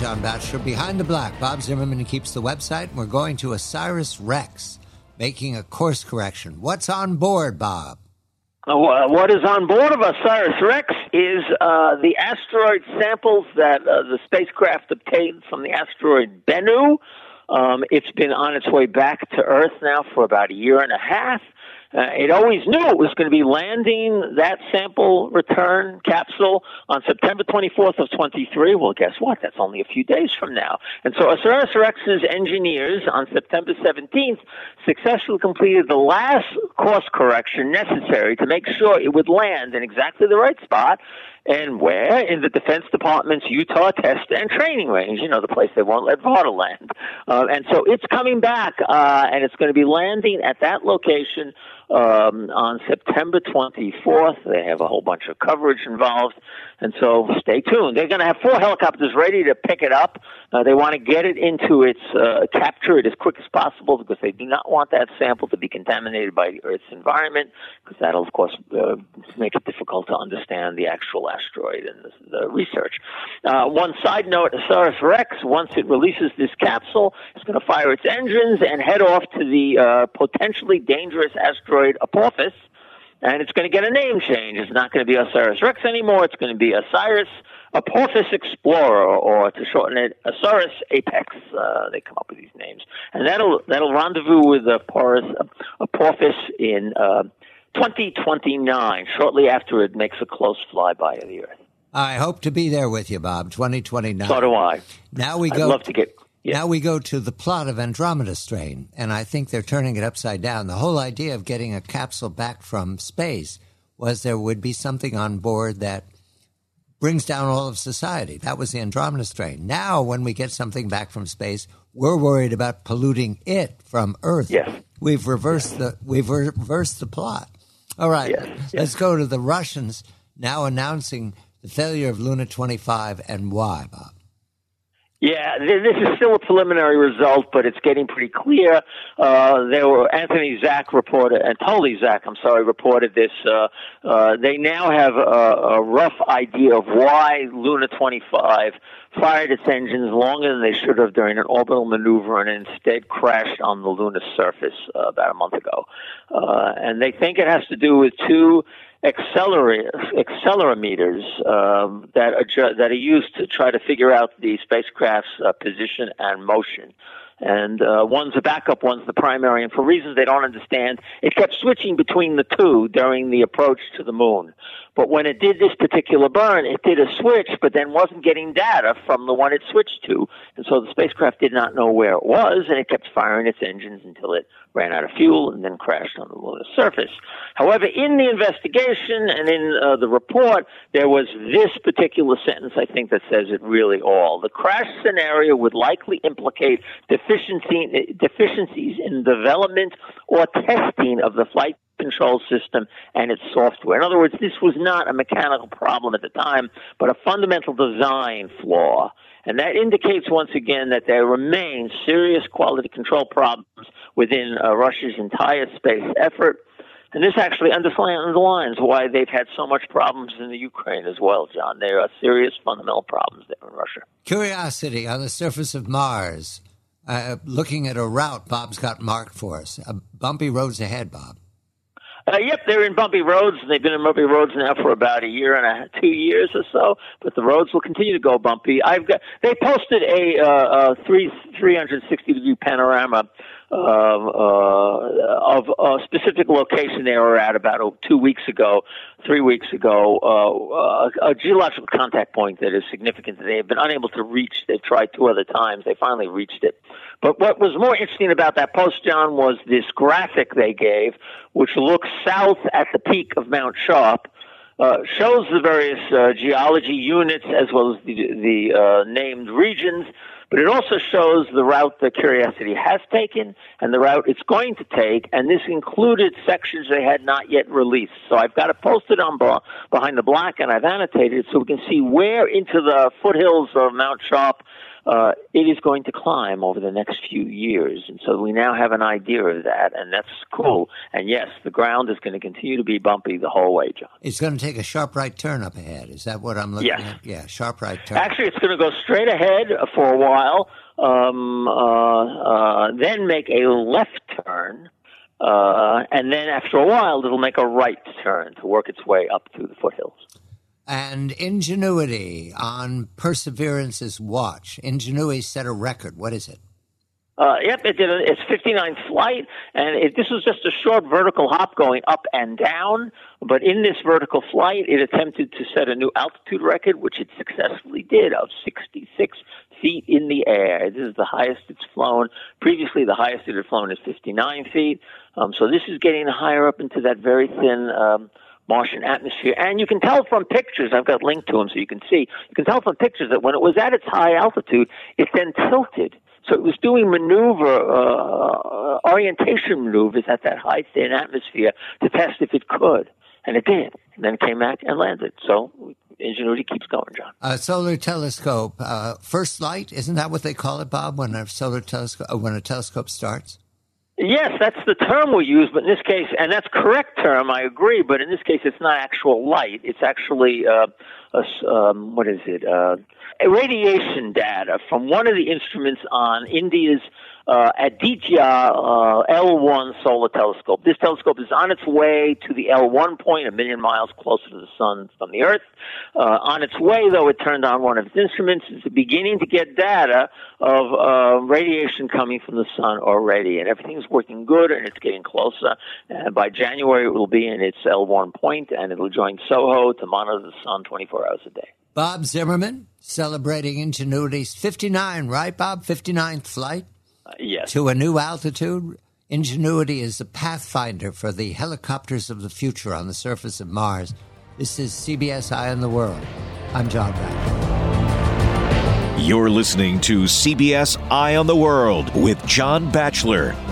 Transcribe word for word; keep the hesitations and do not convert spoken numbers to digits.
John Batchelor. Behind the Black, Bob Zimmerman keeps the website, and we're going to OSIRIS-REx, making a course correction. What's on board, Bob? Uh, what is on board of OSIRIS-REx is uh, the asteroid samples that uh, the spacecraft obtained from the asteroid Bennu. Um, it's been on its way back to Earth now for about a year and a half. Uh, it always knew it was going to be landing that sample return capsule on September twenty-fourth of twenty-three. Well, guess what? That's only a few days from now. And so OSIRIS-REx's engineers on September seventeenth successfully completed the last course correction necessary to make sure it would land in exactly the right spot. And where? In the Defense Department's Utah Test and Training Range, you know, the place they won't let Varda land. Uh, and so it's coming back, uh, and it's going to be landing at that location um, on September twenty-fourth. They have a whole bunch of coverage involved, and so stay tuned. They're going to have four helicopters ready to pick it up. Uh, they want to get it into its, uh, capture it as quick as possible because they do not want that sample to be contaminated by the Earth's environment, because that'll, of course, uh, make it difficult to understand the actual asteroid and the, the research. Uh, one side note, OSIRIS-REx, once it releases this capsule, it's going to fire its engines and head off to the uh, potentially dangerous asteroid Apophis, and it's going to get a name change. It's not going to be OSIRIS-REx anymore. It's going to be Osiris Apophis Explorer, or to shorten it, Osiris Apex. Uh, they come up with these names. And that'll that'll rendezvous with Apophis in uh, twenty twenty-nine, shortly after it makes a close flyby of the Earth. I hope to be there with you, Bob, twenty twenty-nine. So do I. Now we I'd go, love to get... Yeah. Now we go to the plot of Andromeda Strain, and I think they're turning it upside down. The whole idea of getting a capsule back from space was there would be something on board that brings down all of society. That was the Andromeda Strain. Now, when we get something back from space, we're worried about polluting it from Earth. Yes. We've reversed the we've reversed the plot. All right, yes. let's Yes. go to the Russians now announcing the failure of Luna twenty-five and why, Bob. Yeah, this is still a preliminary result, but it's getting pretty clear. Uh, there were Anthony Zak reported, and Toli Zak, I'm sorry, reported this. Uh, uh, they now have a, a rough idea of why Luna twenty-five fired its engines longer than they should have during an orbital maneuver and instead crashed on the lunar surface uh, about a month ago. Uh, and they think it has to do with two accelerators, accelerometers um, that are that are used to try to figure out the spacecraft's uh, position and motion. And uh, one's a backup, one's the primary. And for reasons they don't understand, it kept switching between the two during the approach to the moon. But when it did this particular burn, it did a switch, but then wasn't getting data from the one it switched to. And so the spacecraft did not know where it was, and it kept firing its engines until it ran out of fuel and then crashed on the lunar surface. However, in the investigation and in uh, the report, there was this particular sentence, I think, that says it really all. The crash scenario would likely implicate deficiency, deficiencies in development or testing of the flight control system and its software. In other words, this was not a mechanical problem at the time, but a fundamental design flaw. And that indicates once again that there remain serious quality control problems within uh, Russia's entire space effort. And this actually underlines why they've had so much problems in the Ukraine as well, John. There are serious fundamental problems there in Russia. Curiosity on the surface of Mars. Uh, looking at a route Bob's got marked for us. Uh, bumpy roads ahead, Bob. Uh, yep, they're in bumpy roads. They've been in bumpy roads now for about a year and a two years or so. But the roads will continue to go bumpy. I've got. They posted a, uh, a three three hundred sixty degree panorama uh, uh, of a specific location they were at about oh, two weeks ago, three weeks ago. Uh, uh, a geological contact point that is significant that they have been unable to reach. They've tried two other times. They finally reached it. But what was more interesting about that post, John, was this graphic they gave, which looks south at the peak of Mount Sharp, uh, shows the various uh, geology units as well as the, the uh, named regions, but it also shows the route that Curiosity has taken and the route it's going to take, and this included sections they had not yet released. So I've got it posted on Behind the Black, and I've annotated it so we can see where into the foothills of Mount Sharp uh, it is going to climb over the next few years. And so we now have an idea of that, and that's cool. And yes, the ground is going to continue to be bumpy the whole way, John. It's going to take a sharp right turn up ahead. Is that what I'm looking yes. at? Yeah, sharp right turn. Actually, it's going to go straight ahead for a while, um, uh, uh, then make a left turn, uh, and then after a while, it'll make a right turn to work its way up through the foothills. And Ingenuity on Perseverance's watch. Ingenuity set a record. What is it? Uh, yep, it did a, its fifty-ninth flight, and it, this was just a short vertical hop going up and down. But in this vertical flight, it attempted to set a new altitude record, which it successfully did, of sixty-six feet in the air. This is the highest it's flown. Previously, the highest it had flown is fifty-nine feet. Um, so this is getting higher up into that very thin um, Martian atmosphere. And you can tell from pictures, I've got linked to them so you can see, you can tell from pictures that when it was at its high altitude, it then tilted. So it was doing maneuver, uh, orientation maneuvers at that high, thin atmosphere to test if it could. And it did. And then it came back and landed. So Ingenuity keeps going, John. A solar telescope, uh, first light, isn't that what they call it, Bob, when a solar telescope, uh, when a telescope starts? Yes, that's the term we use, but in this case, and that's correct term, I agree, but in this case it's not actual light. It's actually, uh, a, um, what is it, uh, radiation data from one of the instruments on India's uh, Aditya uh, L one solar telescope. This telescope is on its way to the L one point, a million miles closer to the sun from the Earth. Uh, on its way, though, it turned on one of its instruments. It's beginning to get data of uh, radiation coming from the sun already, and everything's working good, and it's getting closer. And by January, it will be in its L one point, and it'll join SOHO to monitor the sun twenty-four hours a day. Bob Zimmerman, celebrating Ingenuity's fifty-nine, right, Bob? fifty-ninth flight? Uh, yes. To a new altitude. Ingenuity is the pathfinder for the helicopters of the future on the surface of Mars. This is C B S Eye on the World. I'm John Batchelor. You're listening to C B S Eye on the World with John Batchelor.